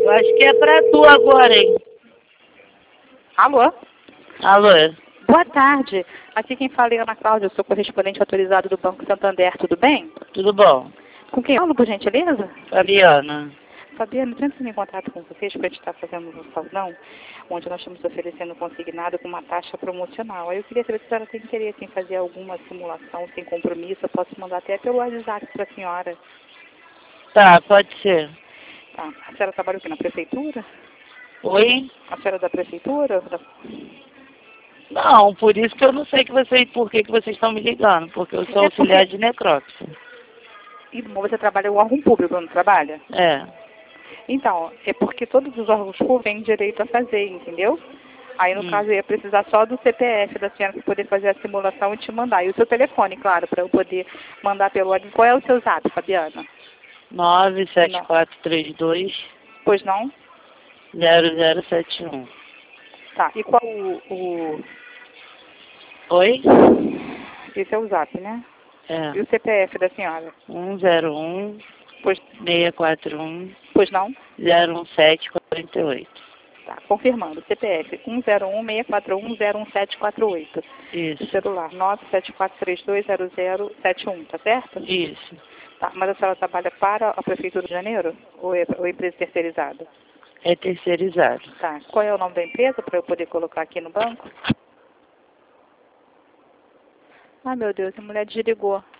Eu acho que é pra tu agora, hein? Alô? Alô? Boa tarde. Aqui quem fala é Ana Cláudia, eu sou correspondente autorizado do Banco Santander, tudo bem? Tudo bom? Com quem falo, por gentileza? Fabiana. Fabiana, entrando em contato com vocês para a gente estar fazendo um saldão, onde nós estamos oferecendo consignado com uma taxa promocional. Aí eu queria saber se a senhora tem interesse em fazer alguma simulação sem compromisso. Eu posso mandar até pelo WhatsApp para a senhora. Tá, pode ser. Tá. A senhora trabalha aqui na prefeitura? Oi? A senhora é da prefeitura? Não, por isso que eu não sei por que vocês estão me ligando, porque eu sou auxiliar de necrópsia. E você trabalha em órgão público, não trabalha? É. Então, é porque todos os órgãos públicos têm direito a fazer, entendeu? Aí, no caso, eu ia precisar só do CPF da senhora para poder fazer a simulação e te mandar. E o seu telefone, claro, para eu poder mandar pelo WhatsApp. Qual é o seu zap, Fabiana? 97432 Pois não? 0071. Tá. E qual o... Oi? Esse é o zap, né? É. E o CPF da senhora? 101 Pois, 641 pois não? 01748. Tá. Confirmando. CPF 101-641-01748. Isso. O celular 974320071, tá certo? Isso. Tá, mas a senhora trabalha para a Prefeitura de Janeiro? Ou é empresa terceirizada? É terceirizado. Tá. Qual é o nome da empresa para eu poder colocar aqui no banco? Ai, meu Deus, a mulher desligou.